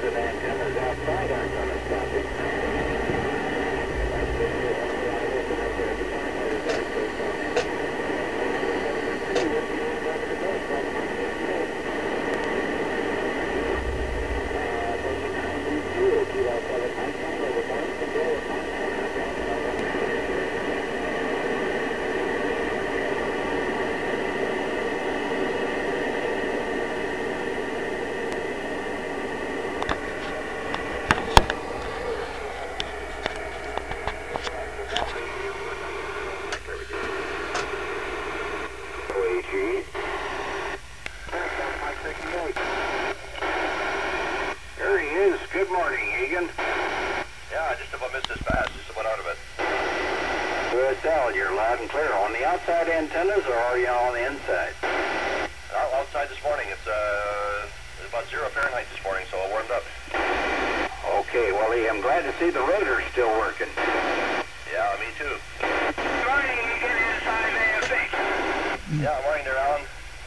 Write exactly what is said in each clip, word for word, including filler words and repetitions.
There he is. Good morning, Egan. Yeah, I just about missed this pass. Just about out of it. Good, Al. You're loud and clear. On the outside antennas, or are you on the inside? Out, outside this morning. It's uh, it's about zero Fahrenheit this morning, so I warmed up. Okay, well, I'm glad to see the rotor's still working. Yeah, me too. Good morning, Egan. Inside A F H. Yeah, morning there, Alan.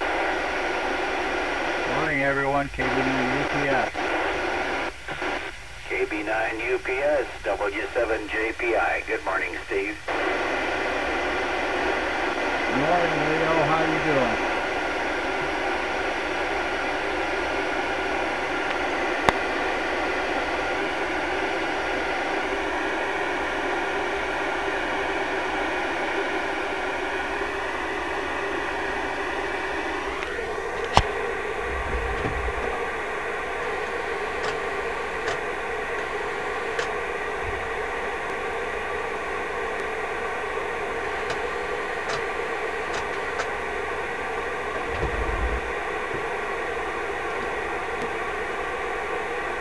Morning, everyone. K B nine U P S. K B nine U P S, W seven J P I. Good morning, Steve. Morning, Leo.